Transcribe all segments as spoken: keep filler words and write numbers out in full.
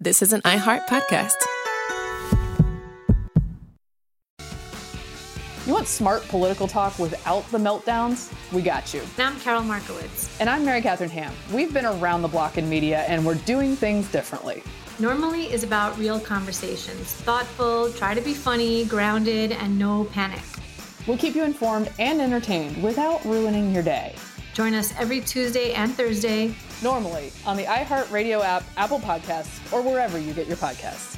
This is an iHeart podcast. You want smart political talk without the meltdowns? We got you. And I'm Carol Markowitz. And I'm Mary Catherine Ham. We've been around the block in media, and we're doing things differently. Normally is about real conversations. Thoughtful, try to be funny, grounded, and no panic. We'll keep you informed and entertained without ruining your day. Join us every Tuesday and Thursday. Normally on the iHeartRadio app, Apple Podcasts, or wherever you get your podcasts.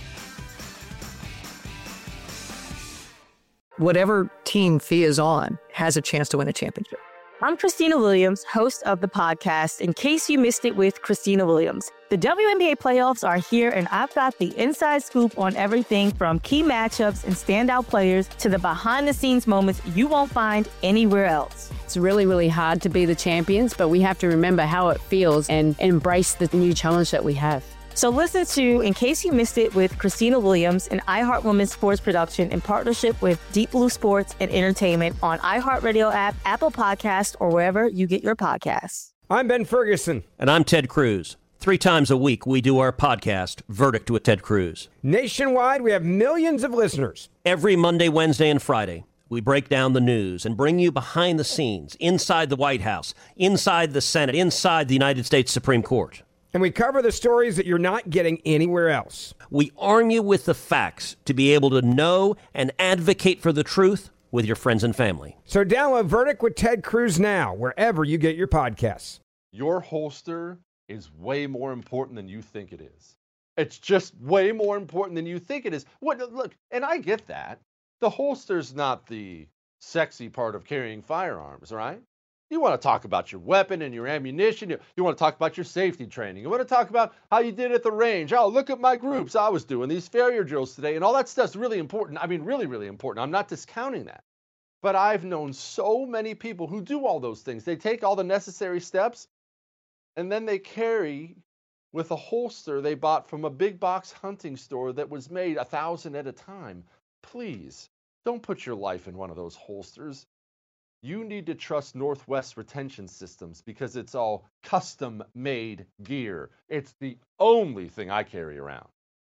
Whatever team Fee is on has a chance to win a championship. I'm Christina Williams, host of the podcast, In Case You Missed It with Christina Williams. The W N B A playoffs are here, and I've got the inside scoop on everything from key matchups and standout players to the behind-the-scenes moments you won't find anywhere else. It's really, really hard to be the champions, but we have to remember how it feels and embrace the new challenge that we have. So listen to In Case You Missed It with Christina Williams, an iHeart Women's Sports production in partnership with Deep Blue Sports and Entertainment on iHeartRadio app, Apple Podcasts, or wherever you get your podcasts. I'm Ben Ferguson. And I'm Ted Cruz. Three times a week, we do our podcast, Verdict with Ted Cruz. Nationwide, we have millions of listeners. Every Monday, Wednesday, and Friday, we break down the news and bring you behind the scenes, inside the White House, inside the Senate, inside the United States Supreme Court. And we cover the stories that you're not getting anywhere else. We arm you with the facts to be able to know and advocate for the truth with your friends and family. So download Verdict with Ted Cruz now, wherever you get your podcasts. Your holster is way more important than you think it is. It's just way more important than you think it is. What, look, and I get that. The holster's not the sexy part of carrying firearms, right? You want to talk about your weapon and your ammunition. You, you want to talk about your safety training. You want to talk about how you did at the range. Oh, look at my groups. I was doing these failure drills today, and all that stuff's really important. I mean, really, really important. I'm not discounting that. But I've known so many people who do all those things. They take all the necessary steps, and then they carry with a holster they bought from a big box hunting store that was made a thousand at a time. Please, don't put your life in one of those holsters. You need to trust Northwest Retention Systems because it's all custom-made gear. It's the only thing I carry around.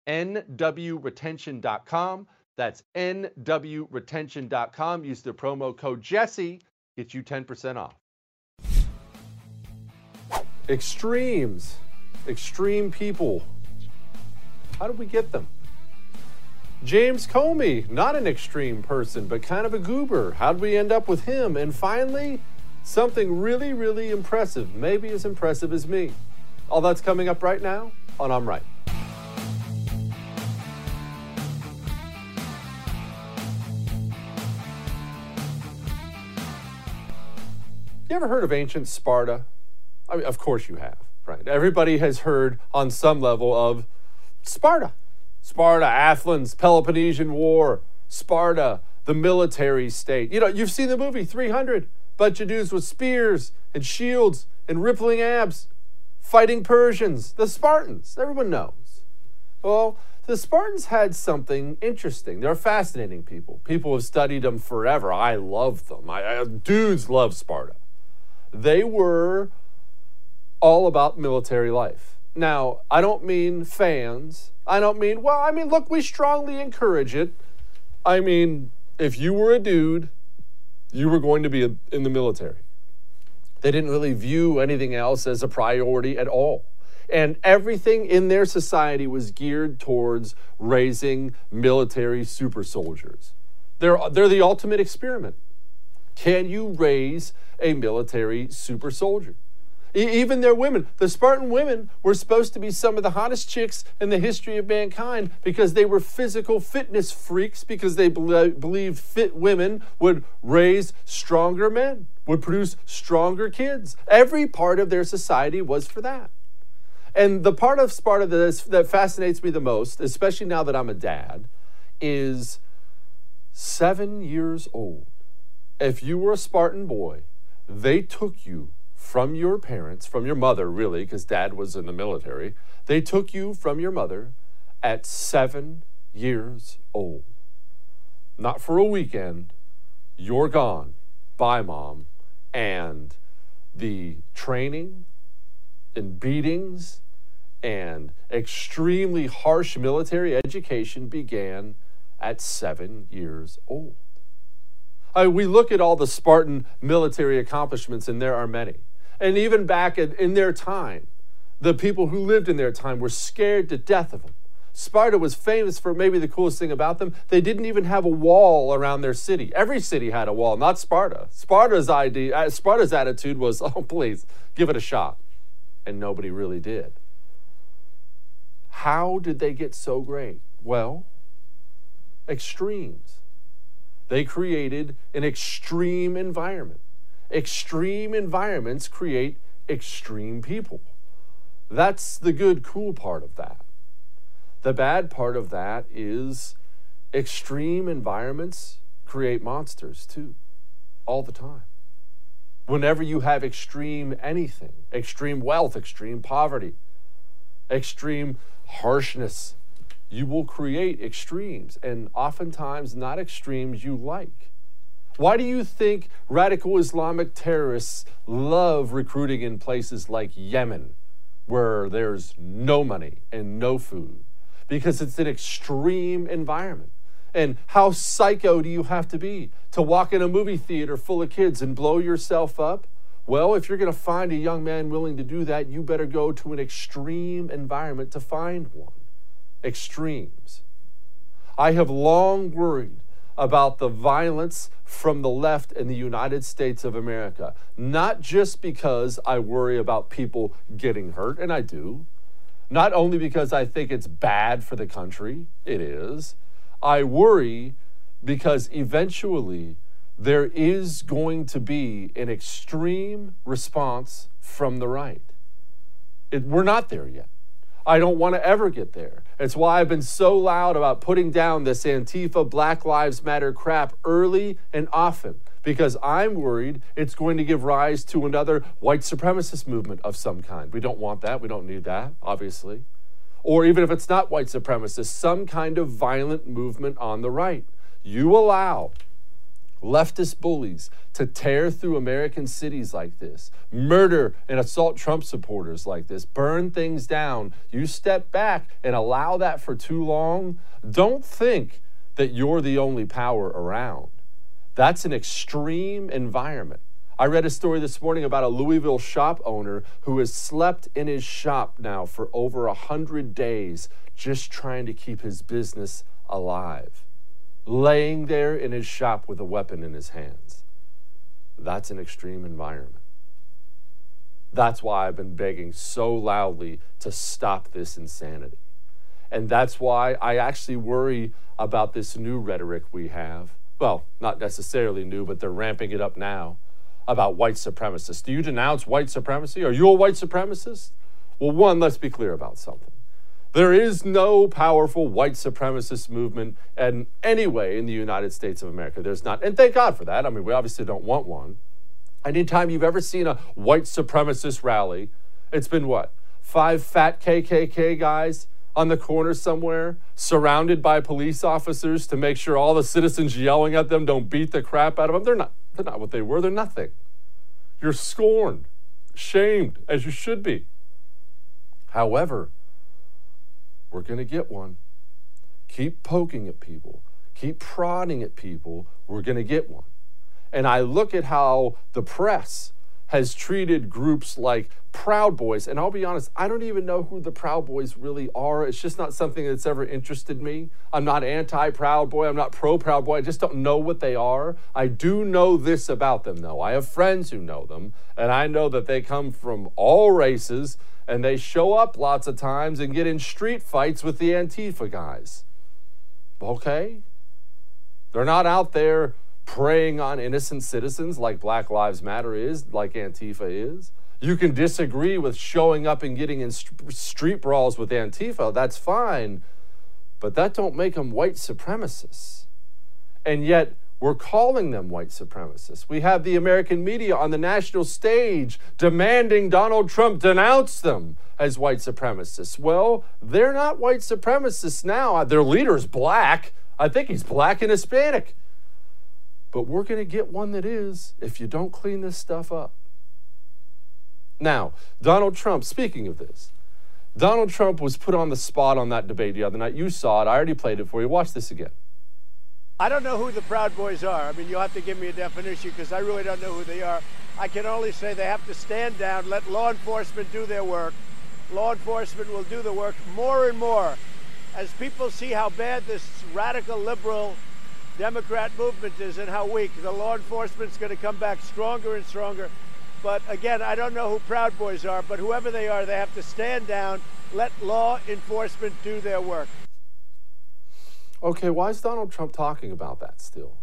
N W retention dot com. That's N W retention dot com. Use the promo code Jesse. Get you ten percent off. Extremes. Extreme people. How did we get them? James Comey, not an extreme person, but kind of a goober. How'd we end up with him? And finally, something really, really impressive, maybe as impressive as me. All that's coming up right now on I'm Right. You ever heard of ancient Sparta? I mean, of course you have, right? Everybody has heard on some level of Sparta. Sparta, Athens, Peloponnesian War, Sparta, the military state. You know, you've seen the movie three hundred. Bunch of dudes with spears and shields and rippling abs fighting Persians, the Spartans. Everyone knows. Well, the Spartans had something interesting. They're fascinating people. People have studied them forever. I love them. I, I, dudes love Sparta. They were all about military life. Now, I don't mean fans. I don't mean, well, I mean, look, we strongly encourage it. I mean, if you were a dude, you were going to be a, in the military. They didn't really view anything else as a priority at all. And everything in their society was geared towards raising military super soldiers. They're, they're the ultimate experiment. Can you raise a military super soldier? Even their women, the Spartan women were supposed to be some of the hottest chicks in the history of mankind because they were physical fitness freaks, because they be- believed fit women would raise stronger men, would produce stronger kids. Every part of their society was for that. And the part of Sparta that, is, that fascinates me the most, especially now that I'm a dad, is seven years old. If you were a Spartan boy, they took you from your parents, from your mother, really, because dad was in the military. They took you from your mother at seven years old. Not for a weekend. You're gone. Bye, Mom. And the training and beatings and extremely harsh military education began at seven years old. I, we look at all the Spartan military accomplishments, and there are many. And even back in, in their time, the people who lived in their time were scared to death of them. Sparta was famous for maybe the coolest thing about them. They didn't even have a wall around their city. Every city had a wall, not Sparta. Sparta's idea, Sparta's attitude was, oh, please, give it a shot. And nobody really did. How did they get so great? Well, extremes. They created an extreme environment. Extreme environments create extreme people. That's the good, cool part of that. The bad part of that is extreme environments create monsters too, all the time. Whenever you have extreme anything, extreme wealth, extreme poverty, extreme harshness, you will create extremes, and oftentimes not extremes you like. Why do you think radical Islamic terrorists love recruiting in places like Yemen, where there's no money and no food? Because it's an extreme environment. And how psycho do you have to be to walk in a movie theater full of kids and blow yourself up? Well, if you're going to find a young man willing to do that, you better go to an extreme environment to find one. Extremes. I have long worried about the violence from the left in the United States of America, not just because I worry about people getting hurt, and I do, not only because I think it's bad for the country, it is. I worry because eventually there is going to be an extreme response from the right. It, we're not there yet. I don't want to ever get there. It's why I've been so loud about putting down this Antifa Black Lives Matter crap early and often, because I'm worried it's going to give rise to another white supremacist movement of some kind. We don't want that. We don't need that, obviously. Or even if it's not white supremacist, some kind of violent movement on the right. You allow leftist bullies to tear through American cities like this, murder and assault Trump supporters like this, burn things down. You step back and allow that for too long, don't think that you're the only power around. That's an extreme environment. I read a story this morning about a Louisville shop owner who has slept in his shop now for over a hundred days just trying to keep his business alive, laying there in his shop with a weapon in his hands. That's an extreme environment. That's why I've been begging so loudly to stop this insanity. And that's why I actually worry about this new rhetoric we have. Well, not necessarily new, but they're ramping it up now, about white supremacists. Do you denounce white supremacy? Are you a white supremacist? Well, one, let's be clear about something. There is no powerful white supremacist movement in any way in the United States of America. There's not. And thank God for that. I mean, we obviously don't want one. Anytime you've ever seen a white supremacist rally, it's been what? Five fat K K K guys on the corner somewhere, surrounded by police officers to make sure all the citizens yelling at them don't beat the crap out of them. They're not, they're not what they were. They're nothing. You're scorned, shamed, as you should be. However, we're going to get one. Keep poking at people. Keep prodding at people. We're going to get one. And I look at how the press has treated groups like Proud Boys, and I'll be honest, I don't even know who the Proud Boys really are. It's just not something that's ever interested me. I'm not anti-Proud Boy. I'm not pro-Proud Boy. I just don't know what they are. I do know this about them, though. I have friends who know them, and I know that they come from all races, and they show up lots of times and get in street fights with the Antifa guys. Okay? They're not out there preying on innocent citizens like Black Lives Matter is, like Antifa is. You can disagree with showing up and getting in st- street brawls with Antifa. That's fine. But that don't make them white supremacists. And yet, we're calling them white supremacists. We have the American media on the national stage demanding Donald Trump denounce them as white supremacists. Well, they're not white supremacists now. Their leader's black. I think he's black and Hispanic. But we're going to get one that is if you don't clean this stuff up. Now, Donald Trump, speaking of this, Donald Trump was put on the spot on that debate the other night. You saw it. I already played it for you. Watch this again. I don't know who the Proud Boys are. I mean, you'll have to give me a definition because I really don't know who they are. I can only say they have to stand down, let law enforcement do their work. Law enforcement will do the work more and more. As people see how bad this radical liberal Democrat movement is and how weak, the law enforcement's going to come back stronger and stronger. But again, I don't know who Proud Boys are, but whoever they are, they have to stand down, let law enforcement do their work. Okay, why is Donald Trump talking about that still?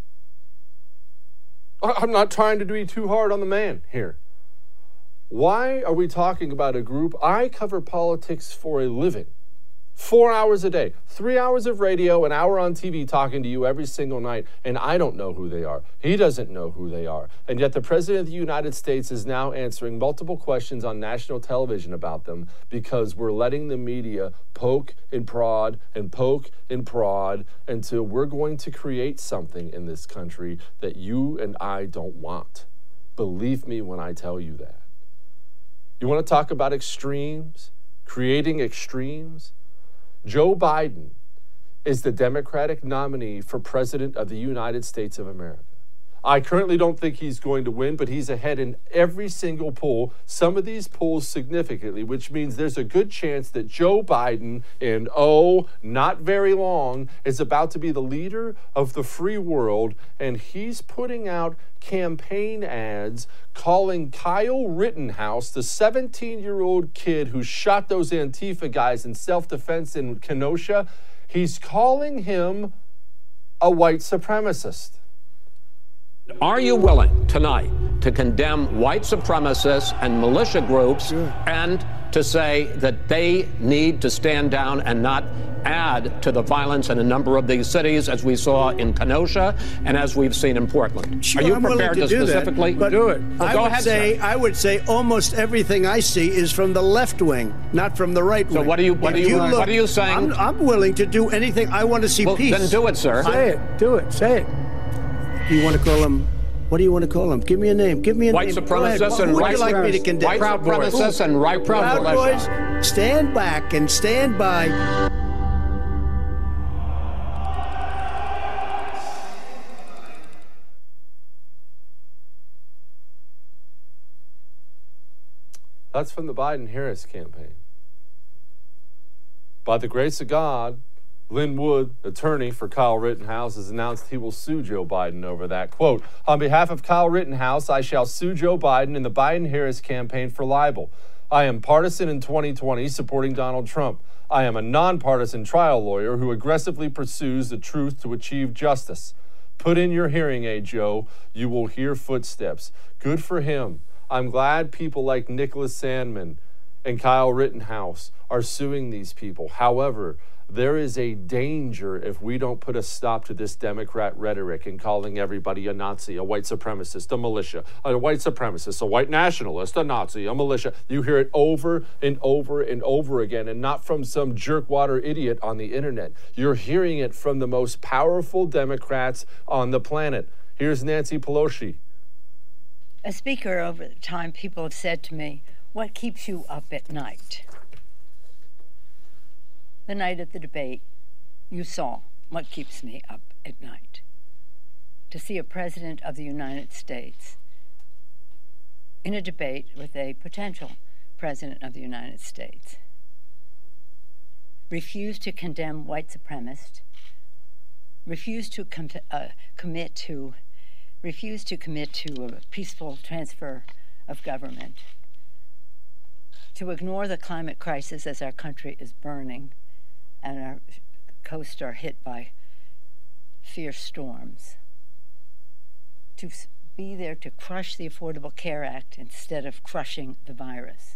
I'm not trying to be too hard on the man here. Why are we talking about a group? I cover politics for a living. Four hours a day, three hours of radio, an hour on T V talking to you every single night, and I don't know who they are. He doesn't know who they are. And yet the President of the United States is now answering multiple questions on national television about them because we're letting the media poke and prod and poke and prod until we're going to create something in this country that you and I don't want. Believe me when I tell you that. You want to talk about extremes, creating extremes? Joe Biden is the Democratic nominee for President of the United States of America. I currently don't think he's going to win, but he's ahead in every single poll, some of these polls significantly, which means there's a good chance that Joe Biden, in, oh, not very long, is about to be the leader of the free world, and he's putting out campaign ads calling Kyle Rittenhouse, the seventeen-year-old kid who shot those Antifa guys in self-defense in Kenosha, he's calling him a white supremacist. Are you willing tonight to condemn white supremacists and militia groups sure. and to say that they need to stand down and not add to the violence in a number of these cities, as we saw in Kenosha and as we've seen in Portland? Sure, Are you I'm prepared to, to do specifically that, but do it? Well, I go would ahead, say sir. I would say almost everything I see is from the left wing, not from the right wing. So what are you what if are you, you look, what are you saying? I'm, I'm willing to do anything. I want to see well, peace. Then do it, sir. Say it. Do it. Say it. You want to call him? What do you want to call them? Give me a name. Give me a white name. Supremacists and what right would you like me to condemn? White Proud supremacists boys. and right Proud militia. Boys, stand back and stand by. That's from the Biden-Harris campaign. By the grace of God, Lynn Wood, attorney for Kyle Rittenhouse, has announced he will sue Joe Biden over that. Quote, on behalf of Kyle Rittenhouse, I shall sue Joe Biden and the Biden-Harris campaign for libel. I am partisan in twenty twenty, supporting Donald Trump. I am a nonpartisan trial lawyer who aggressively pursues the truth to achieve justice. Put in your hearing aid, Joe. You will hear footsteps. Good for him. I'm glad people like Nicholas Sandmann and Kyle Rittenhouse are suing these people. However, there is a danger if we don't put a stop to this Democrat rhetoric and calling everybody a Nazi, a white supremacist, a militia, a white supremacist, a white nationalist, a Nazi, a militia. You hear it over and over and over again, and not from some jerkwater idiot on the internet. You're hearing it from the most powerful Democrats on the planet. Here's Nancy Pelosi. As Speaker, over the time, people have said to me, what keeps you up at night? The night of the debate, you saw what keeps me up at night. To see a president of the United States in a debate with a potential president of the United States refuse to condemn white supremacists, refuse to com- uh, commit to refuse to commit to a peaceful transfer of government, to ignore the climate crisis as our country is burning and our coasts are hit by fierce storms, to be there to crush the Affordable Care Act instead of crushing the virus.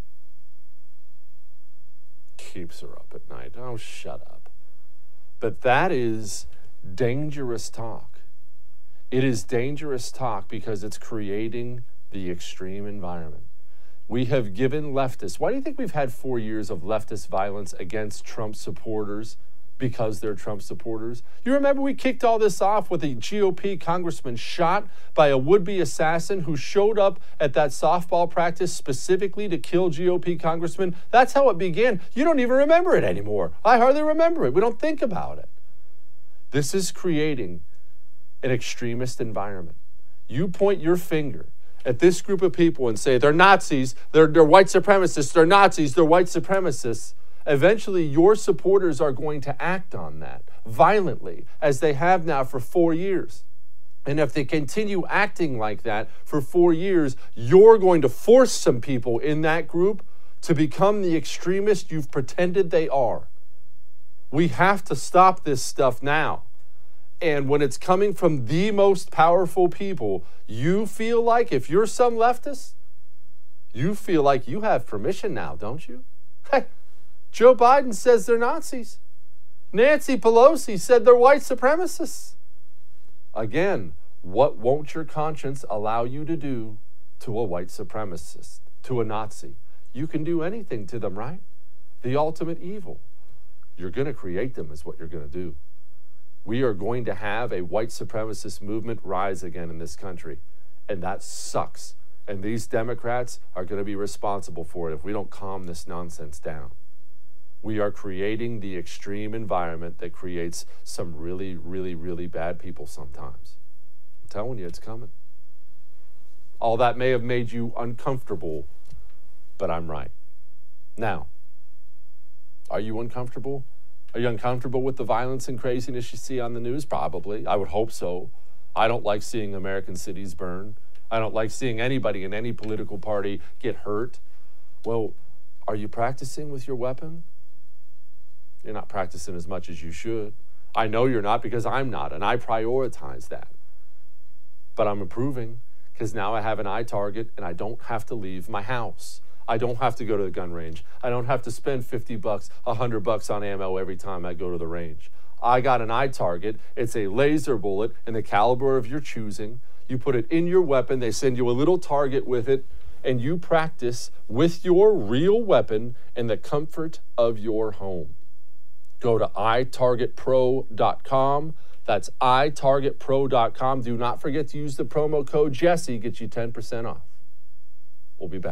Keeps her up at night. Oh, shut up. But that is dangerous talk. It is dangerous talk because it's creating the extreme environment. We have given leftists, why do you think we've had four years of leftist violence against Trump supporters? because they're Trump supporters. You remember we kicked all this off with a G O P congressman shot by a would-be assassin who showed up at that softball practice specifically to kill G O P congressmen? That's how it began. You don't even remember it anymore. I hardly remember it. We don't think about it. This is creating an extremist environment. You point your finger at this group of people and say, they're Nazis, they're, they're white supremacists, they're Nazis, they're white supremacists. Eventually, your supporters are going to act on that violently, as they have now for four years. And if they continue acting like that for four years, you're going to force some people in that group to become the extremists you've pretended they are. We have to stop this stuff now. And when it's coming from the most powerful people, you feel like, if you're some leftist, you feel like you have permission now, don't you? Hey, Joe Biden says they're Nazis. Nancy Pelosi said they're white supremacists. Again, what won't your conscience allow you to do to a white supremacist, to a Nazi? You can do anything to them, right? The ultimate evil. You're going to create them is what you're going to do. We are going to have a white supremacist movement rise again in this country, and that sucks. And these Democrats are going to be responsible for it if we don't calm this nonsense down. We are creating the extreme environment that creates some really, really, really bad people sometimes. I'm telling you, it's coming. All that may have made you uncomfortable, but I'm right. Now, are you uncomfortable? Are you uncomfortable with the violence and craziness you see on the news? Probably. I would hope so. I don't like seeing American cities burn. I don't like seeing anybody in any political party get hurt. Well, are you practicing with your weapon? You're not practicing as much as you should. I know you're not, because I'm not, and I prioritize that. But I'm improving, because now I have an eye target and I don't have to leave my house. I don't have to go to the gun range. I don't have to spend fifty bucks, one hundred bucks on ammo every time I go to the range. I got an eye target. It's a laser bullet in the caliber of your choosing. You put it in your weapon. They send you a little target with it, and you practice with your real weapon in the comfort of your home. Go to i target pro dot com. That's i target pro dot com. Do not forget to use the promo code Jesse. Get you ten percent off. We'll be back.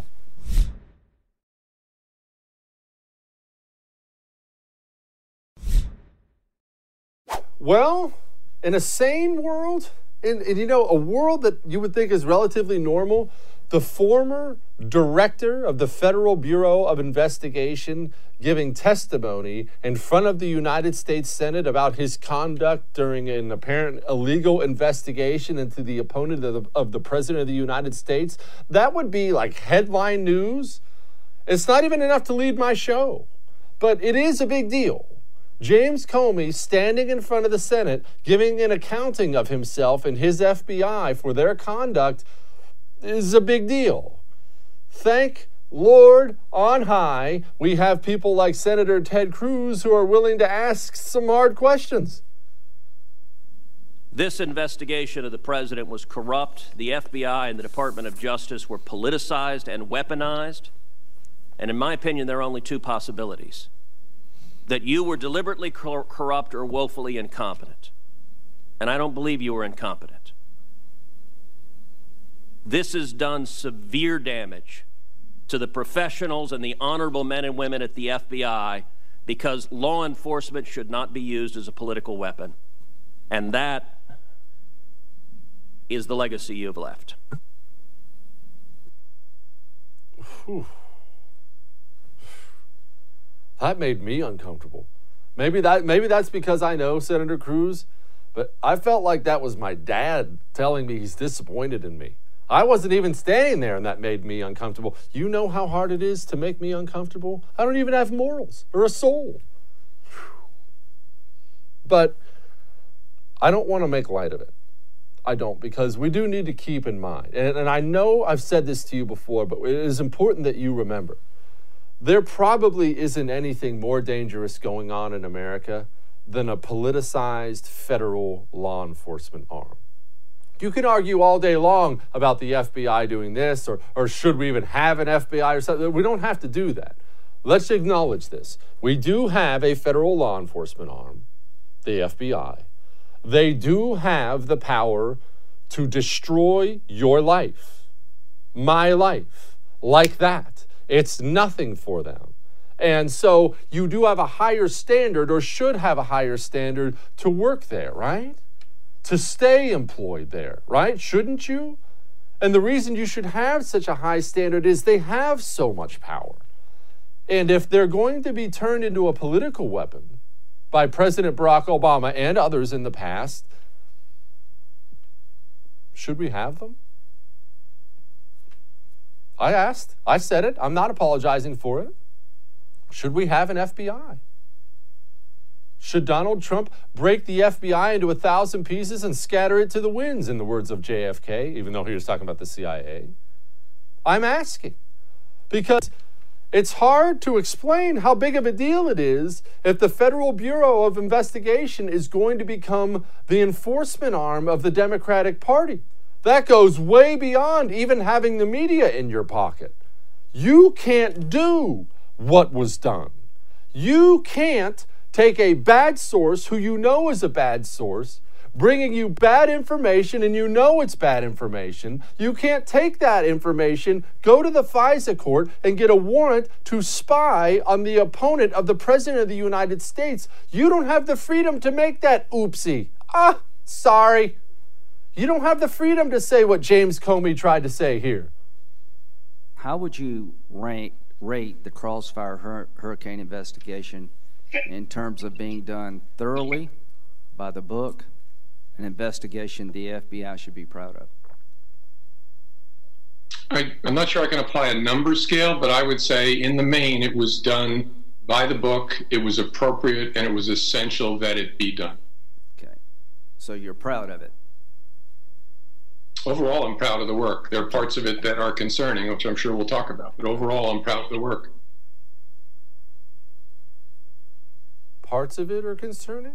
Well, in a sane world, in, in, you know, a world that you would think is relatively normal, the former director of the Federal Bureau of Investigation giving testimony in front of the United States Senate about his conduct during an apparent illegal investigation into the opponent of the, of the President of the United States, that would be like headline news. It's not even enough to lead my show, but it is a big deal. James Comey standing in front of the Senate, giving an accounting of himself and his F B I for their conduct is a big deal. Thank Lord on high, we have people like Senator Ted Cruz who are willing to ask some hard questions. This investigation of the president was corrupt. The F B I and the Department of Justice were politicized and weaponized. And in my opinion, there are only two possibilities: that you were deliberately cor- corrupt or woefully incompetent. And I don't believe you were incompetent. This has done severe damage to the professionals and the honorable men and women at the F B I, because law enforcement should not be used as a political weapon. And that is the legacy you've left. Whew. That made me uncomfortable. Maybe that maybe that's because I know Senator Cruz, but I felt like that was my dad telling me he's disappointed in me. I wasn't even standing there, and that made me uncomfortable. You know how hard it is to make me uncomfortable? I don't even have morals or a soul. Whew. But I don't want to make light of it. I don't, because we do need to keep in mind, and, and I know I've said this to you before, but it is important that you remember, there probably isn't anything more dangerous going on in America than a politicized federal law enforcement arm. You can argue all day long about the F B I doing this, or, or should we even have an F B I or something. We don't have to do that. let's acknowledge this. We do have a federal law enforcement arm, the F B I. They do have the power to destroy your life, my life, like that. It's nothing for them. And so you do have a higher standard, or should have a higher standard, to work there, right? To stay employed there, right? Shouldn't you? And the reason you should have such a high standard is they have so much power. And if they're going to be turned into a political weapon by President Barack Obama and others in the past, should we have them? I asked. I said it. I'm not apologizing for it. Should we have an F B I? Should Donald Trump break the F B I into a thousand pieces and scatter it to the winds, in the words of J F K, even though he was talking about the C I A? I'm asking. Because it's hard to explain how big of a deal it is if the Federal Bureau of Investigation is going to become the enforcement arm of the Democratic Party. That goes way beyond even having the media in your pocket. You can't do what was done. You can't take a bad source who you know is a bad source, bringing you bad information, and you know it's bad information. You can't take that information, go to the FISA court, and get a warrant to spy on the opponent of the President of the United States. You don't have the freedom to make that oopsie. Ah, sorry. You don't have the freedom to say what James Comey tried to say here. How would you rank, rate the Crossfire hur- Hurricane investigation in terms of being done thoroughly, by the book, an investigation the F B I should be proud of? I, I'm not sure I can apply a number scale, but I would say in the main it was done by the book, it was appropriate, and it was essential that it be done. Okay. So you're proud of it? Overall, I'm proud of the work. There are parts of it that are concerning, which I'm sure we'll talk about, but overall, I'm proud of the work. Parts of it are concerning?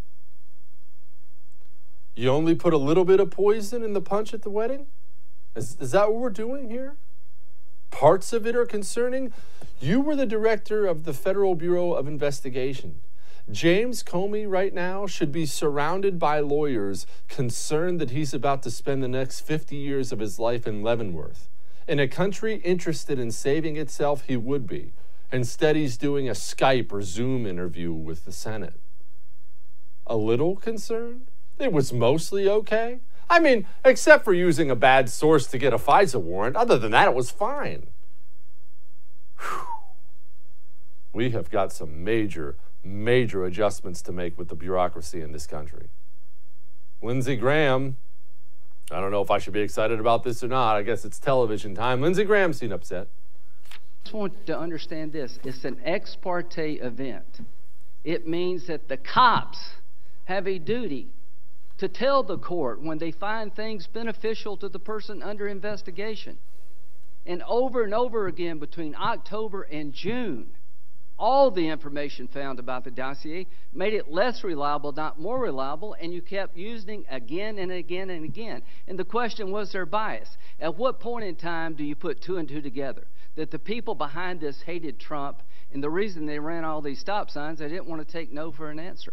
You only put a little bit of poison in the punch at the wedding? Is, is that what we're doing here? Parts of it are concerning? You were the director of the Federal Bureau of Investigation. James Comey right now should be surrounded by lawyers concerned that he's about to spend the next fifty years of his life in Leavenworth. In a country interested in saving itself, he would be. Instead, he's doing a Skype or Zoom interview with the Senate. A little concerned? It was mostly okay. I mean, except for using a bad source to get a FISA warrant. Other than that, it was fine. Whew. We have got some major, major adjustments to make with the bureaucracy in this country. Lindsey Graham, I don't know if I should be excited about this or not. I guess it's television time. Lindsey Graham seemed upset. I just want to understand this. It's an ex parte event. It means that the cops have a duty to tell the court when they find things beneficial to the person under investigation. And over and over again between October and June, all the information found about the dossier made it less reliable, not more reliable, and you kept using it again and again and again. And the question was their bias. At what point in time do you put two and two together? That the people behind this hated Trump, and the reason they ran all these stop signs, they didn't want to take no for an answer.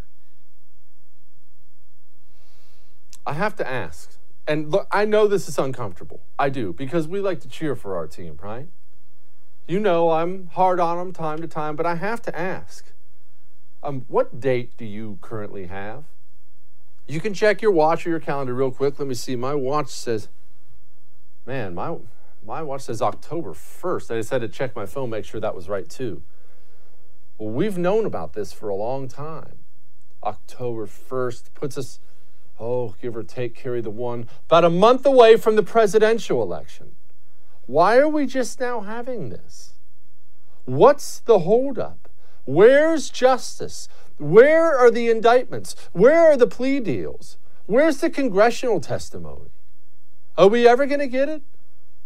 I have to ask, and look, I know this is uncomfortable. I do, because we like to cheer for our team, right? You know I'm hard on them time to time, but I have to ask, um, what date do you currently have? You can check your watch or your calendar real quick. Let me see. My watch says, man, my, my watch says October first. I just had to check my phone, make sure that was right too. Well, we've known about this for a long time. October first puts us, oh, give or take, carry the one, about a month away from the presidential election. Why are we just now having this? What's the holdup? Where's justice? Where are the indictments? Where are the plea deals? Where's the congressional testimony? Are we ever going to get it?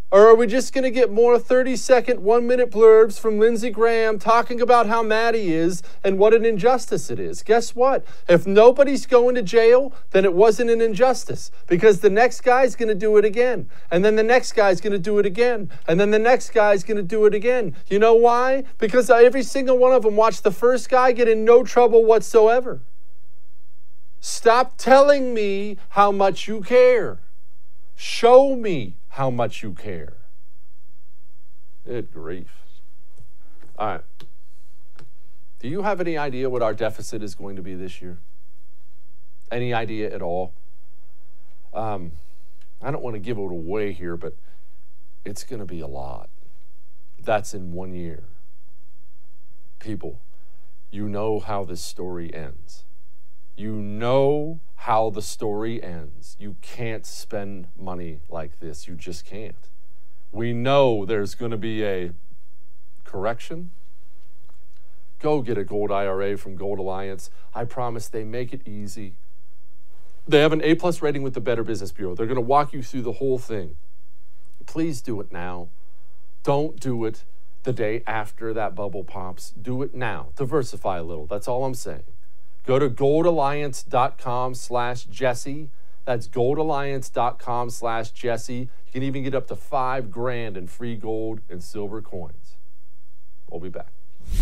Or are we just going to get more thirty-second, one-minute blurbs from Lindsey Graham talking about how mad he is and what an injustice it is? Guess what? If nobody's going to jail, then it wasn't an injustice, because the next guy's going to do it again. And then the next guy's going to do it again. And then the next guy's going to do it again. You know why? Because every single one of them watched the first guy get in no trouble whatsoever. Stop telling me how much you care. Show me how much you care. Good grief. All right. Do you have any idea what our deficit is going to be this year? Any idea at all? Um, I don't want to give it away here, but it's going to be a lot. That's in one year. People, you know how this story ends. You know how the story ends. You can't spend money like this. You just can't. We know there's going to be a correction. Go get a gold I R A from Gold Alliance. I promise they make it easy. They have an A plus rating with the Better Business Bureau. They're going to walk you through the whole thing. Please do it now. Don't do it the day after that bubble pops. Do it now. Diversify a little. That's all I'm saying. Go to goldalliance.com slash Jesse. That's goldalliance.com slash Jesse. You can even get up to five grand in free gold and silver coins. We'll be back.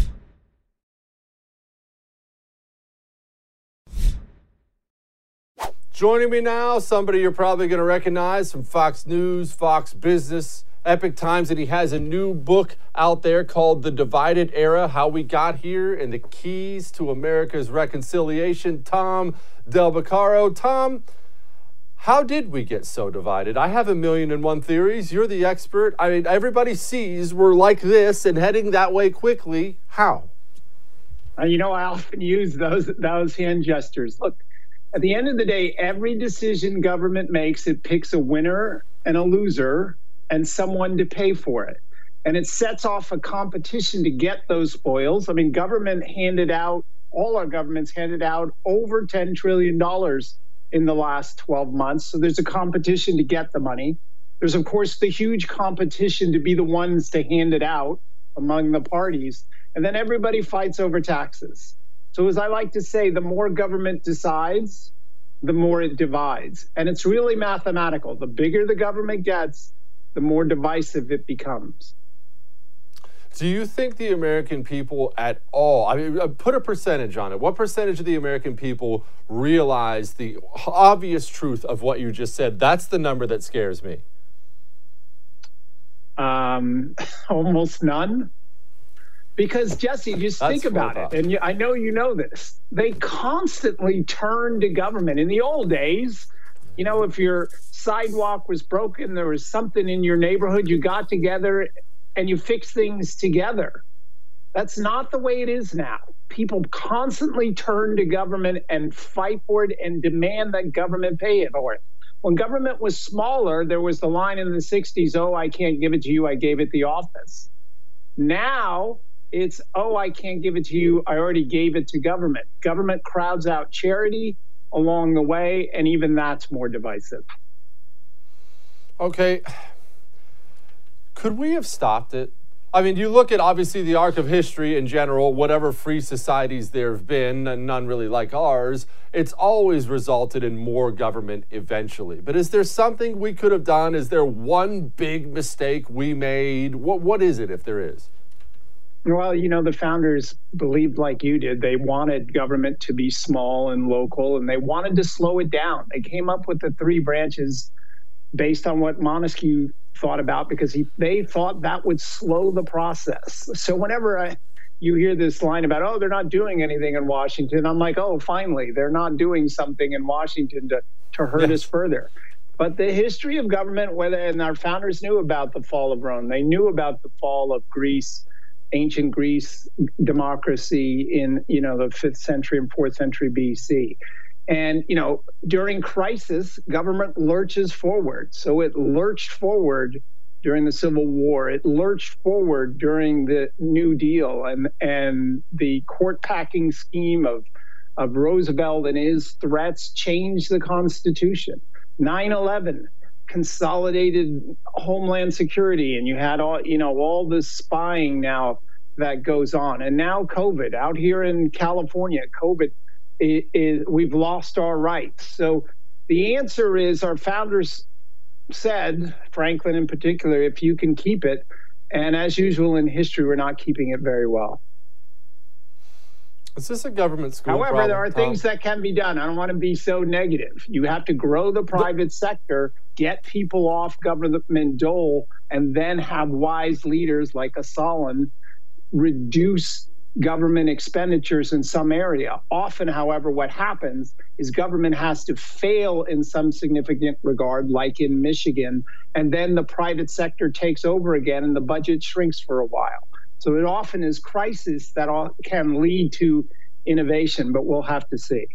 Joining me now, somebody you're probably going to recognize from Fox News, Fox Business, Epic Times, and he has a new book out there called The Divided Era, How We Got Here and the Keys to America's Reconciliation. Tom Del Beccaro. Tom, how did we get so divided? I have a million and one theories. You're the expert. I mean, everybody sees we're like this and heading that way quickly. How? Uh, you know, I often use those, those hand gestures. Look, at the end of the day, every decision government makes, it picks a winner and a loser and someone to pay for it. And it sets off a competition to get those spoils. I mean, government handed out, all our governments handed out over ten trillion dollars in the last twelve months. So there's a competition to get the money. There's, of course, the huge competition to be the ones to hand it out among the parties. And then everybody fights over taxes. So as I like to say, the more government decides, the more it divides. And it's really mathematical. The bigger the government gets, the more divisive it becomes. Do you think the American people at all, I mean, put a percentage on it. What percentage of the American people realize the obvious truth of what you just said? That's the number that scares me. Um, almost none. Because, Jesse, just That's think about it, and you, I know you know this. They constantly turn to government. In the old days, you know, if your sidewalk was broken, there was something in your neighborhood, you got together and you fixed things together. That's not the way it is now. People constantly turn to government and fight for it and demand that government pay for it. When government was smaller, there was the line in the sixties, oh, I can't give it to you, I gave it the office. Now, it's, oh, I can't give it to you, I already gave it to government. Government crowds out charity along the way, and even that's more divisive. Okay. Could we have stopped it? I mean, you look at, obviously, the arc of history in general, whatever free societies there have been, and none really like ours, it's always resulted in more government eventually. But is there something we could have done? Is there one big mistake we made? What What is it, if there is? Well, you know, the founders believed like you did. They wanted government to be small and local, and they wanted to slow it down. They came up with the three branches based on what Montesquieu thought about, because he, they thought that would slow the process. So whenever I, you hear this line about, oh, they're not doing anything in Washington, I'm like, oh, finally, they're not doing something in Washington to, to hurt yes. us further. But the history of government, whether, and our founders knew about the fall of Rome. They knew about the fall of Greece, ancient Greece democracy in, you know, the fifth century and fourth century B C. And, you know, during crisis, government lurches forward. So it lurched forward during the Civil War. It lurched forward during the New Deal and, and the court packing scheme of, of Roosevelt and his threats changed the Constitution. nine eleven consolidated Homeland Security, and you had all, you know, all this spying now that goes on. And now COVID out here in California, COVID is, is we've lost our rights. So the answer is our founders said, Franklin in particular, if you can keep it. And as usual in history, we're not keeping it very well. Is this a government school However, problem, there are Tom? things that can be done. I don't want to be so negative. You have to grow the private sector, get people off government dole, and then have wise leaders like a Solon reduce government expenditures in some area. Often, however, what happens is government has to fail in some significant regard, like in Michigan, and then the private sector takes over again and the budget shrinks for a while. So it often is crisis that all can lead to innovation, but we'll have to see.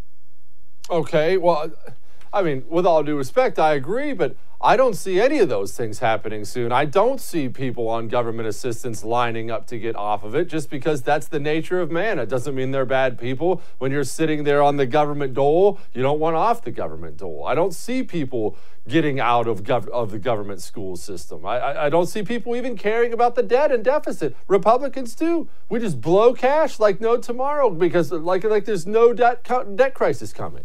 Okay, well, I mean, with all due respect, I agree, but I don't see any of those things happening soon. I don't see people on government assistance lining up to get off of it just because that's the nature of man. It doesn't mean they're bad people. When you're sitting there on the government dole, you don't want off the government dole. I don't see people getting out of gov- of the government school system. I, I, I don't see people even caring about the debt and deficit. Republicans do. We just blow cash like no tomorrow because like, like there's no debt, debt crisis coming.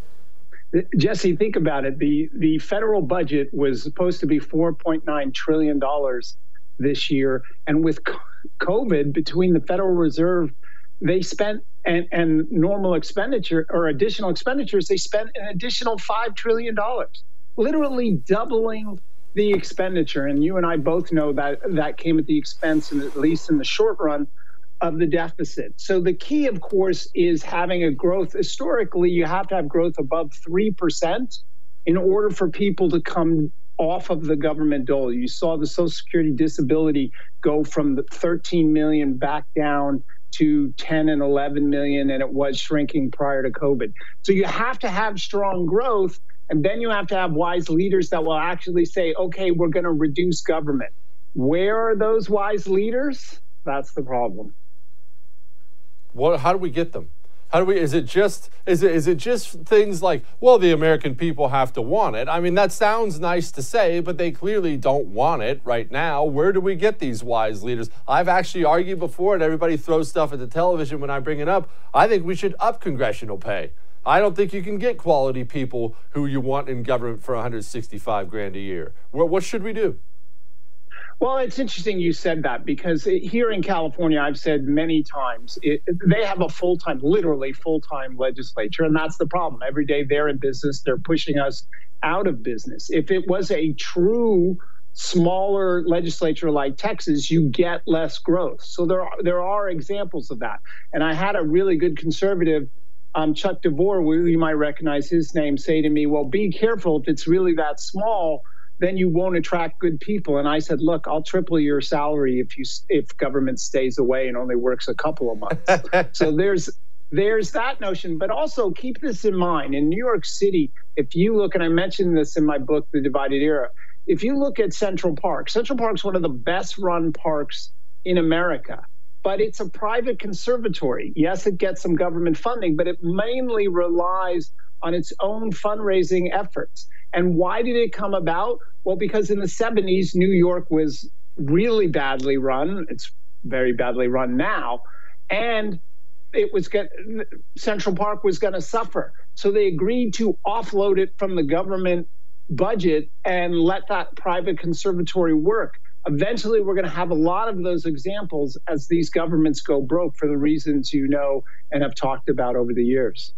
Jesse, think about it. The the federal budget was supposed to be four point nine trillion dollars this year. And with COVID, between the Federal Reserve, they spent, and, and normal expenditure or additional expenditures, they spent an additional five trillion dollars, literally doubling the expenditure. And you and I both know that that came at the expense, and at least in the short run, of the deficit. So the key, of course, is having a growth. Historically, you have to have growth above three percent in order for people to come off of the government dole. You saw the Social Security disability go from the thirteen million back down to ten and eleven million, and it was shrinking prior to COVID. So you have to have strong growth, and then you have to have wise leaders that will actually say, okay, we're going to reduce government. Where are those wise leaders? That's the problem. What? How do we get them? How do we? Is it just? Is it? Is it just things like? Well, the American people have to want it. I mean, that sounds nice to say, but they clearly don't want it right now. Where do we get these wise leaders? I've actually argued before, and everybody throws stuff at the television when I bring it up. I think we should up congressional pay. I don't think you can get quality people who you want in government for one hundred sixty-five grand a year. What? What should we do? Well, it's interesting you said that, because here in California, I've said many times, it, they have a full-time, literally full-time legislature, and that's the problem. Every day they're in business, they're pushing us out of business. If it was a true smaller legislature like Texas, you get less growth. So there are, there are examples of that. And I had a really good conservative, um, Chuck DeVore, who you might recognize his name, say to me, well, be careful if it's really that small, then you won't attract good people. And I said, look, I'll triple your salary if you if government stays away and only works a couple of months. So there's there's that notion. But also keep this in mind. In New York City, if you look, and I mentioned this in my book, The Divided Era, if you look at Central Park, Central Park's one of the best run parks in America. But it's a private conservatory. Yes, it gets some government funding, but it mainly relies on its own fundraising efforts. And why did it come about? Well, because in the seventies, New York was really badly run. It's very badly run now. And it was get, Central Park was going to suffer. So they agreed to offload it from the government budget and let that private conservatory work. Eventually, we're going to have a lot of those examples as these governments go broke for the reasons you know and have talked about over the years.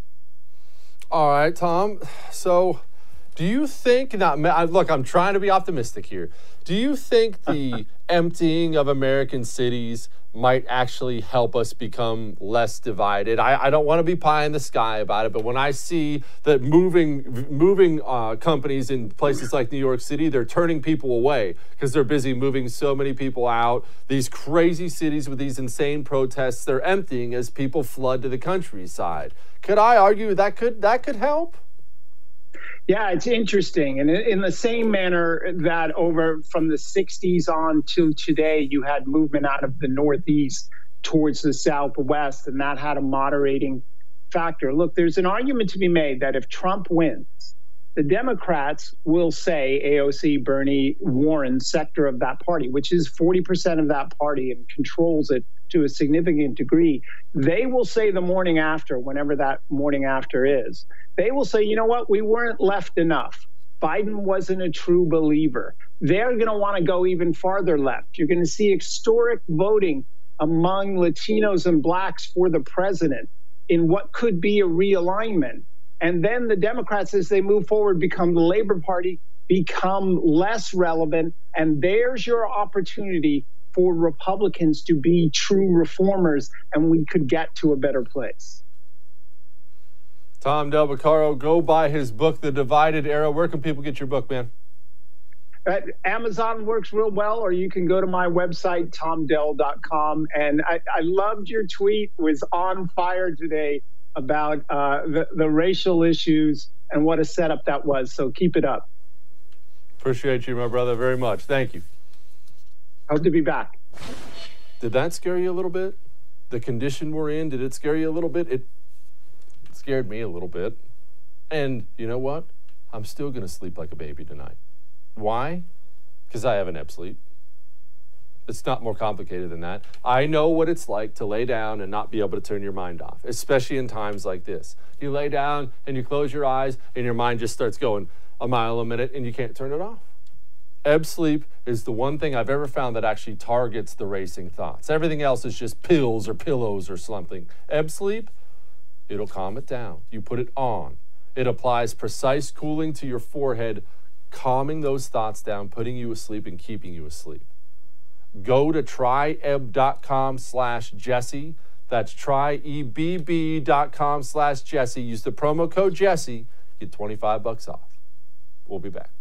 All right, Tom. So do you think, now, look, I'm trying to be optimistic here. Do you think the emptying of American cities might actually help us become less divided? I, I don't want to be pie in the sky about it, but when I see that moving moving uh, companies in places like New York City, they're turning people away because they're busy moving so many people out. These crazy cities with these insane protests, they're emptying as people flood to the countryside. Could I argue that could that could help? Yeah, it's interesting. And in the same manner that over from the sixties on to today, you had movement out of the Northeast towards the Southwest, and that had a moderating factor. Look, there's an argument to be made that if Trump wins, The Democrats will say A O C, Bernie, Warren sector of that party, which is forty percent of that party and controls it to a significant degree. They will say the morning after, whenever that morning after is, they will say, you know what, we weren't left enough. Biden wasn't a true believer. They're going to want to go even farther left. You're going to see historic voting among Latinos and blacks for the president in what could be a realignment. And then the Democrats, as they move forward, become the Labor Party, become less relevant. And there's your opportunity for Republicans to be true reformers, and we could get to a better place. Tom Del Beccaro, go buy his book, The Divided Era. Where can people get your book, man? Uh, Amazon works real well, or you can go to my website, tom dell dot com. And I, I loved your tweet. It was on fire today about uh, the, the racial issues and what a setup that was. So keep it up. Appreciate you, my brother, very much. Thank you. Hope to be back. Did that scare you a little bit? The condition we're in, did it scare you a little bit? It scared me a little bit. And you know what? I'm still going to sleep like a baby tonight. Why? Because I have an ebb sleep. It's not more complicated than that. I know what it's like to lay down and not be able to turn your mind off, especially in times like this. You lay down and you close your eyes and your mind just starts going a mile a minute and you can't turn it off. Ebb sleep is the one thing I've ever found that actually targets the racing thoughts. Everything else is just pills or pillows or something. Ebb sleep, it'll calm it down. You put it on. It applies precise cooling to your forehead, calming those thoughts down, putting you asleep and keeping you asleep. Go to tryebb.com slash Jesse. That's tryebb.com slash Jesse. Use the promo code Jesse. Get twenty-five bucks off. We'll be back.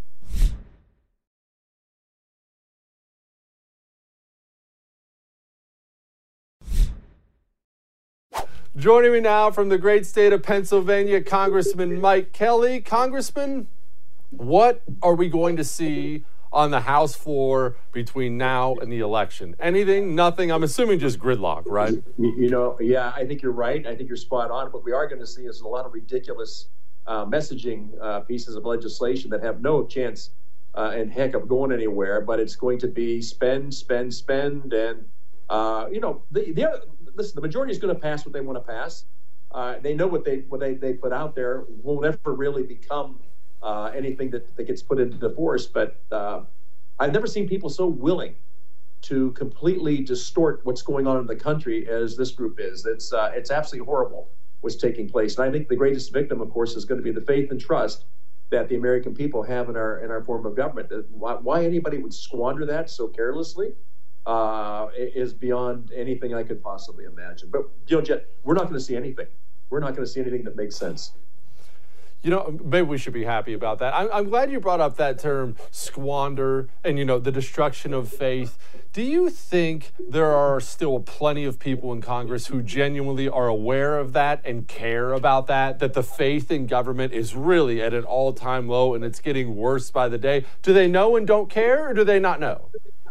Joining me now from the great state of Pennsylvania, Congressman Mike Kelly. Congressman, what are we going to see on the House floor between now and the election? Anything? Nothing? I'm assuming just gridlock, right? You, you know, yeah, I think you're right. I think you're spot on. What we are going to see is a lot of ridiculous uh, messaging uh, pieces of legislation that have no chance uh, and heck of going anywhere, but it's going to be spend, spend, spend. And, uh, you know, the, the other, listen, the majority is going to pass what they want to pass. Uh, they know what they what they, they put out there won't ever really become uh, anything that, that gets put into force. But uh, I've never seen people so willing to completely distort what's going on in the country as this group is. It's uh, it's absolutely horrible what's taking place. And I think the greatest victim, of course, is going to be the faith and trust that the American people have in our in our form of government. Why, why anybody would squander that so carelessly uh, is beyond anything I could possibly imagine. But, you know, Jet, we're not going to see anything. We're not going to see anything that makes sense. You know, maybe we should be happy about that. I'm, I'm glad you brought up that term, squander, and, you know, the destruction of faith. Do you think there are still plenty of people in Congress who genuinely are aware of that and care about that, that the faith in government is really at an all-time low and it's getting worse by the day? Do they know and don't care, or do they not know?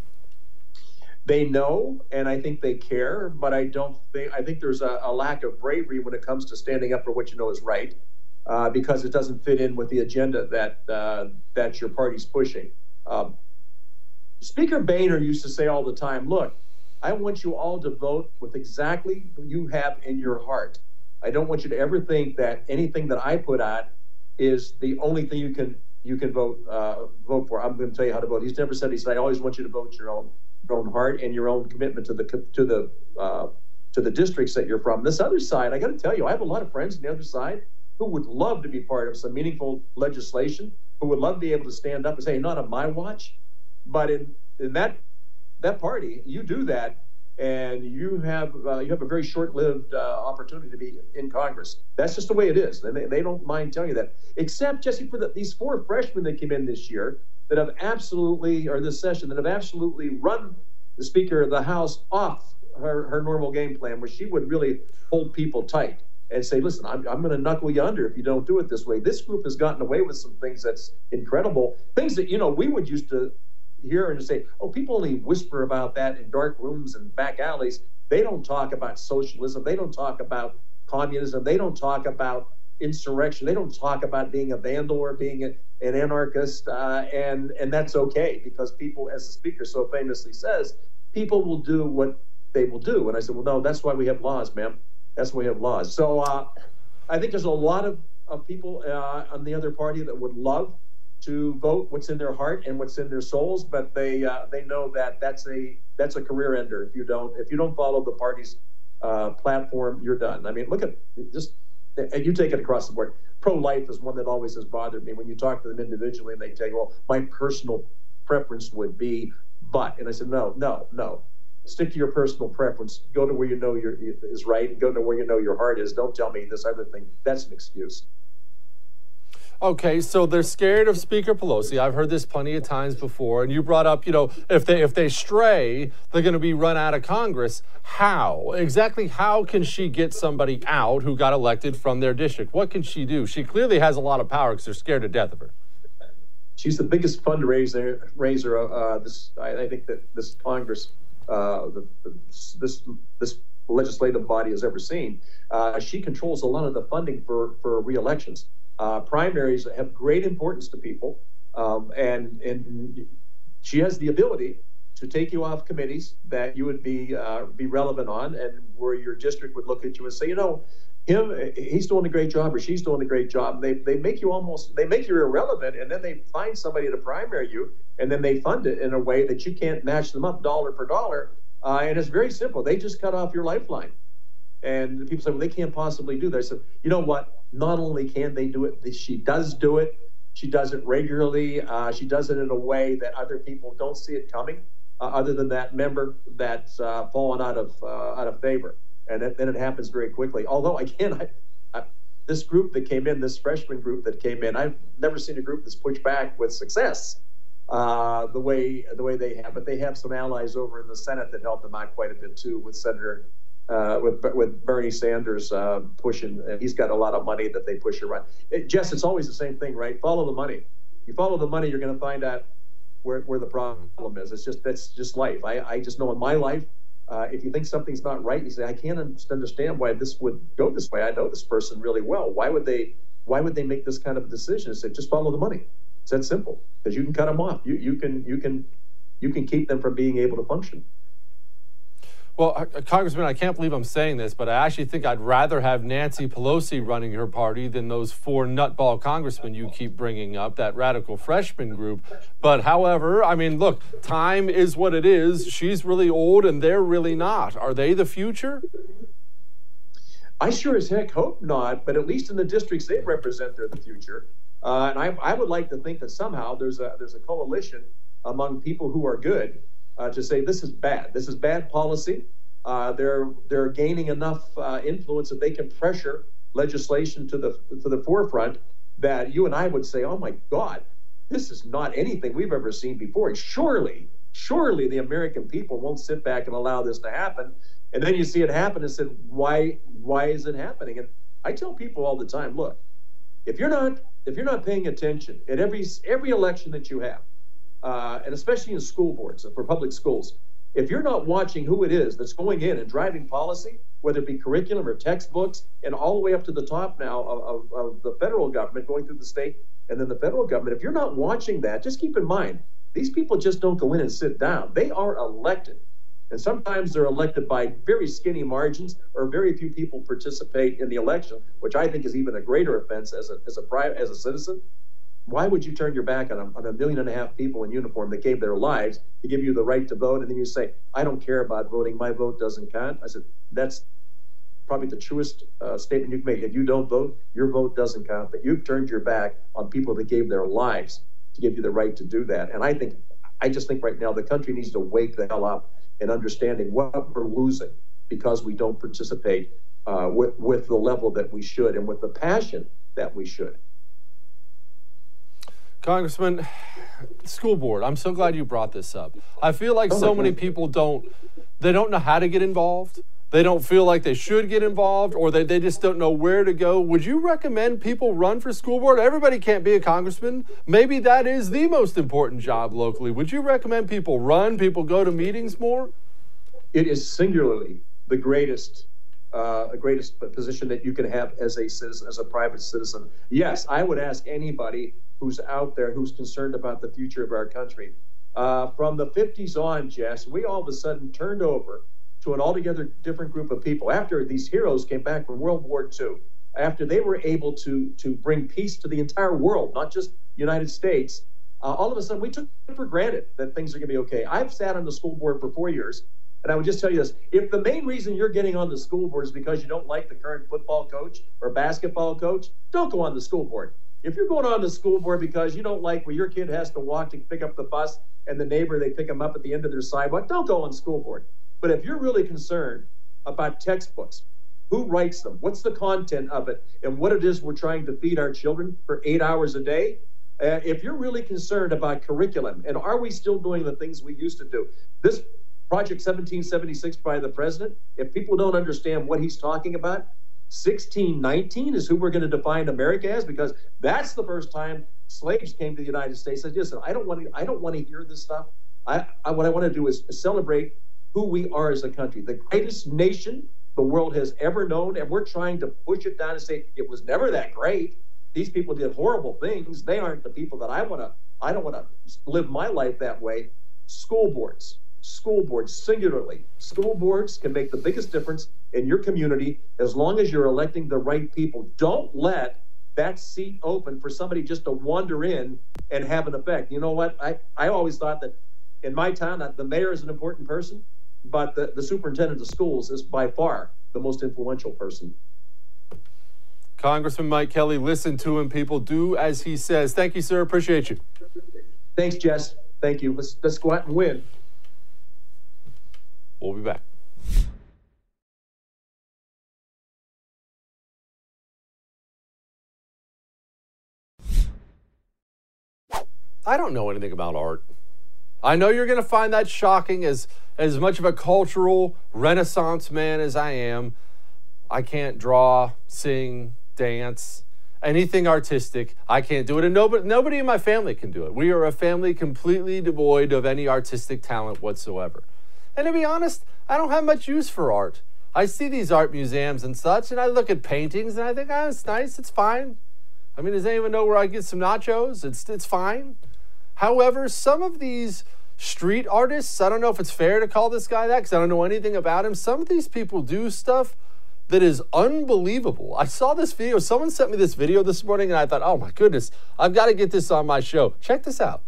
They know, and I think they care, but I don't think, I think there's a, a lack of bravery when it comes to standing up for what you know is right. Uh, because it doesn't fit in with the agenda that uh, that your party's pushing. Um, Speaker Boehner used to say all the time, look, I want you all to vote with exactly what you have in your heart. I don't want you to ever think that anything that I put out is the only thing you can you can vote uh, vote for. I'm going to tell you how to vote. He's never said, he said, I always want you to vote your own your own heart and your own commitment to the to the uh, to the districts that you're from. This other side, I got to tell you, I have a lot of friends on the other side who would love to be part of some meaningful legislation, who would love to be able to stand up and say, not on my watch. But in, in that that party, you do that, and you have uh, you have a very short-lived uh, opportunity to be in Congress. That's just the way it is. And they, they don't mind telling you that. Except, Jesse, for the, these four freshmen that came in this year that have absolutely, or this session, that have absolutely run the Speaker of the House off her, her normal game plan, where she would really hold people tight and say, listen, I'm, I'm going to knuckle you under if you don't do it this way. This group has gotten away with some things that's incredible. Things that, you know, we would used to hear and say, oh, people only whisper about that in dark rooms and back alleys. They don't talk about socialism. They don't talk about communism. They don't talk about insurrection. They don't talk about being a vandal or being a, an anarchist, uh, and and that's okay because people, as the speaker so famously says, people will do what they will do. And I said, well, no, that's why we have laws, ma'am. That's why we have laws. So uh, I think there's a lot of, of people uh, on the other party that would love to vote what's in their heart and what's in their souls, but they uh, they know that that's a that's a career ender if you don't if you don't follow the party's uh, platform. You're done. I mean, look at just and you take it across the board. Pro-life is one that always has bothered me. When you talk to them individually and they tell you, well, my personal preference would be, but, and I said, no, no, no. Stick to your personal preference. Go to where you know your is right. Go to where you know your heart is. Don't tell me this other thing. That's an excuse. Okay, so they're scared of Speaker Pelosi. I've heard this plenty of times before. And you brought up, you know, if they if they stray, they're going to be run out of Congress. How? Exactly how can she get somebody out who got elected from their district? What can she do? She clearly has a lot of power because they're scared to death of her. She's the biggest fundraiser. Raiser, uh, this I, I think that this Congress, uh, the, the, this this legislative body has ever seen. Uh, she controls a lot of the funding for for re-elections. Uh, primaries have great importance to people, um, and and she has the ability to take you off committees that you would be uh, be relevant on, and where your district would look at you and say, you know, him he's doing a great job or she's doing a great job. They they make you almost they make you irrelevant, and then they find somebody to primary you, and then they fund it in a way that you can't match them up dollar for dollar. Uh, and it's very simple. They just cut off your lifeline. And people say, well, they can't possibly do that. I said, you know what? Not only can they do it, she does do it. She does it regularly. Uh, she does it in a way that other people don't see it coming, uh, other than that member that's uh, fallen out of uh, out of favor. And it, then it happens very quickly. Although, again, I, I, this group that came in, this freshman group that came in, I've never seen a group that's pushed back with success uh, the way the way they have. But they have some allies over in the Senate that help them out quite a bit, too, with Senator Uh, with with Bernie Sanders uh, pushing. Uh, he's got a lot of money that they push around. It, Jess, it's always the same thing, right? Follow the money. You follow the money, you're going to find out where, where the problem is. It's just that's just life. I, I just know in my life, uh, if you think something's not right, you say, I can't understand why this would go this way. I know this person really well. Why would they Why would they make this kind of a decision? I said, just follow the money. It's that simple. Because you can cut them off. You you can you can you can keep them from being able to function. Well, uh, Congressman, I can't believe I'm saying this, but I actually think I'd rather have Nancy Pelosi running her party than those four nutball congressmen you keep bringing up, that radical freshman group. But however, I mean, look, time is what it is. She's really old and they're really not. Are they the future? I sure as heck hope not, but at least in the districts they represent, they're the future. Uh, and I, I would like to think that somehow there's a there's a coalition among people who are good Uh, to say this is bad. This is bad policy. Uh, they're they're gaining enough uh, influence that they can pressure legislation to the to the forefront that you and I would say, oh my God, this is not anything we've ever seen before. Surely, surely the American people won't sit back and allow this to happen. And then you see it happen and said, why why is it happening? And I tell people all the time, look, if you're not if you're not paying attention at every every election that you have, Uh, and especially in school boards, for public schools, if you're not watching who it is that's going in and driving policy, whether it be curriculum or textbooks, and all the way up to the top now of, of, of the federal government, going through the state and then the federal government, if you're not watching that, just keep in mind, these people just don't go in and sit down. They are elected. And sometimes they're elected by very skinny margins, or very few people participate in the election, which I think is even a greater offense as a, as a, private, as a citizen. Why would you turn your back on a, on a million and a half people in uniform that gave their lives to give you the right to vote, and then you say, I don't care about voting, my vote doesn't count? I said, that's probably the truest uh, statement you can make. If you don't vote, your vote doesn't count, but you've turned your back on people that gave their lives to give you the right to do that. And I think, I just think right now the country needs to wake the hell up in understanding what we're losing because we don't participate uh, with, with the level that we should and with the passion that we should. Congressman, school board, I'm so glad you brought this up. I feel like so many people don't, they don't know how to get involved. They don't feel like they should get involved, or they, they just don't know where to go. Would you recommend people run for school board? Everybody can't be a congressman. Maybe that is the most important job locally. Would you recommend people run, people go to meetings more? It is singularly the greatest uh, the greatest position that you can have as a citizen, as a private citizen. Yes, I would ask anybody who's out there who's concerned about the future of our country. Uh, from the fifties on, Jess, we all of a sudden turned over to an altogether different group of people. After these heroes came back from World War Two, after they were able to, to bring peace to the entire world, not just the United States, uh, all of a sudden we took for granted that things are going to be okay. I've sat on the school board for four years, and I would just tell you this. If the main reason you're getting on the school board is because you don't like the current football coach or basketball coach, don't go on the school board. If you're going on the school board because you don't like where your kid has to walk to pick up the bus and the neighbor, they pick them up at the end of their sidewalk, don't go on the school board. But if you're really concerned about textbooks, who writes them, what's the content of it, and what it is we're trying to feed our children for eight hours a day, uh, if you're really concerned about curriculum, and are we still doing the things we used to do? This Project seventeen seventy-six by the president, if people don't understand what he's talking about, sixteen nineteen is who we're going to define America as, because that's the first time slaves came to the United States. I just said, I don't want to, I don't want to hear this stuff. I, I what I want to do is celebrate who we are as a country, the greatest nation the world has ever known, and we're trying to push it down and say it was never that great. These people did horrible things. They aren't the people that I want to. I don't want to live my life that way. School boards. School boards, singularly, school boards can make the biggest difference in your community as long as you're electing the right people. Don't let that seat open for somebody just to wander in and have an effect. You know what? I, I always thought that in my town, that the mayor is an important person, but the, the superintendent of schools is by far the most influential person. Congressman Mike Kelly, listen to him, people. Do as he says. Thank you, sir. Appreciate you. Thanks, Jess. Thank you. Let's, let's go out and win. We'll be back. I don't know anything about art. I know you're going to find that shocking. As, as much of a cultural renaissance man as I am, I can't draw, sing, dance, anything artistic. I can't do it, and nobody, nobody in my family can do it. We are a family completely devoid of any artistic talent whatsoever. And to be honest, I don't have much use for art. I see these art museums and such, and I look at paintings, and I think, oh, it's nice, it's fine. I mean, does anyone know where I get some nachos? It's, it's fine. However, some of these street artists, I don't know if it's fair to call this guy that because I don't know anything about him. Some of these people do stuff that is unbelievable. I saw this video. Someone sent me this video this morning, and I thought, oh, my goodness, I've got to get this on my show. Check this out.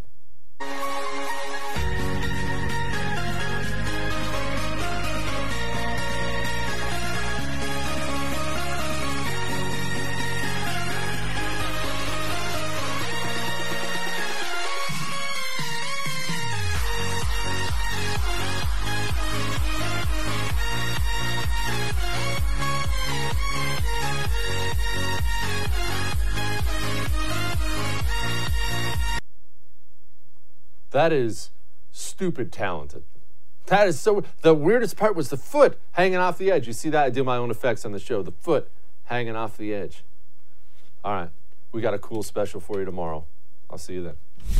That is stupid talented. That is so, the weirdest part was the foot hanging off the edge. You see that? I do my own effects on the show. The foot hanging off the edge. All right, we got a cool special for you tomorrow. I'll see you then.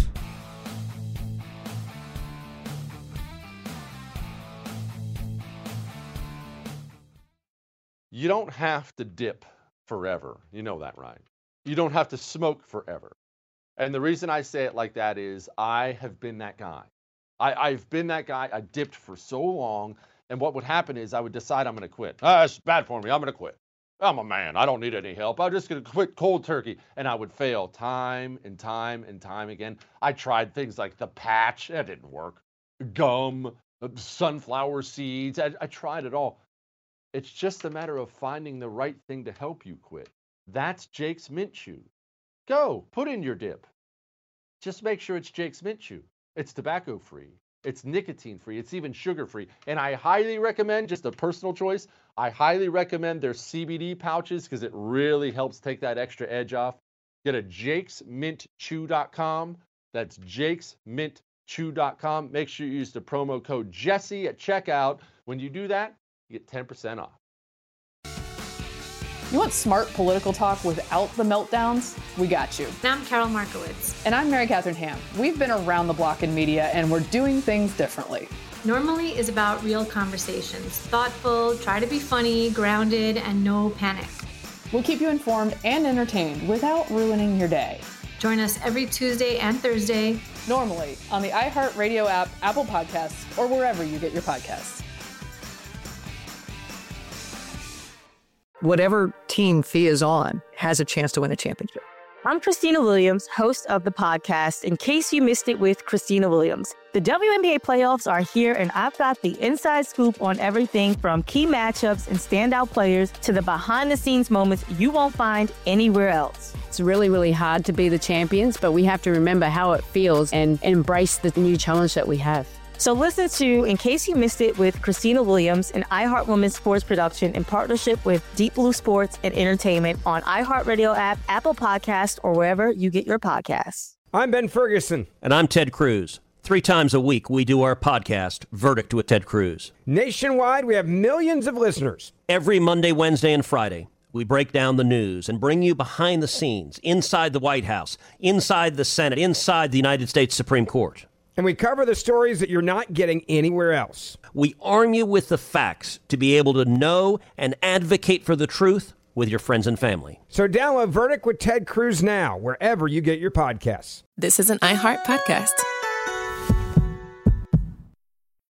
You don't have to dip forever. You know that, right? You don't have to smoke forever. And the reason I say it like that is I have been that guy. I, I've been that guy. I dipped for so long. And what would happen is I would decide I'm going to quit. Ah, it's bad for me. I'm going to quit. I'm a man. I don't need any help. I'm just going to quit cold turkey. And I would fail time and time and time again. I tried things like the patch. That didn't work. Gum, sunflower seeds. I, I tried it all. It's just a matter of finding the right thing to help you quit. That's Jake's Mint Chew. Go, put in your dip. Just make sure it's Jake's Mint Chew. It's tobacco-free. It's nicotine-free. It's even sugar-free. And I highly recommend, just a personal choice, I highly recommend their C B D pouches because it really helps take that extra edge off. Get a jakes mint chew dot com. That's jakes mint chew dot com. Make sure you use the promo code Jesse at checkout. When you do that, you get ten percent off. You want smart political talk without the meltdowns? We got you. And I'm Carol Markowitz. And I'm Mary Catherine Ham. We've been around the block in media, and we're doing things differently. Normally is about real conversations, thoughtful, try to be funny, grounded, and no panic. We'll keep you informed and entertained without ruining your day. Join us every Tuesday and Thursday. Normally on the iHeartRadio app, Apple Podcasts, or wherever you get your podcasts. Whatever team Fee is on has a chance to win a championship. I'm Christina Williams, host of the podcast, In Case You Missed It with Christina Williams. The W N B A playoffs are here, and I've got the inside scoop on everything from key matchups and standout players to the behind-the-scenes moments you won't find anywhere else. It's really, really hard to be the champions, but we have to remember how it feels and embrace the new challenge that we have. So listen to In Case You Missed It with Christina Williams, an iHeart Women's sports production in partnership with Deep Blue Sports and Entertainment on iHeartRadio app, Apple Podcast, or wherever you get your podcasts. I'm Ben Ferguson. And I'm Ted Cruz. Three times a week, we do our podcast, Verdict with Ted Cruz. Nationwide, we have millions of listeners. Every Monday, Wednesday, and Friday, we break down the news and bring you behind the scenes, inside the White House, inside the Senate, inside the United States Supreme Court. And we cover the stories that you're not getting anywhere else. We arm you with the facts to be able to know and advocate for the truth with your friends and family. So download Verdict with Ted Cruz now, wherever you get your podcasts. This is an iHeart podcast.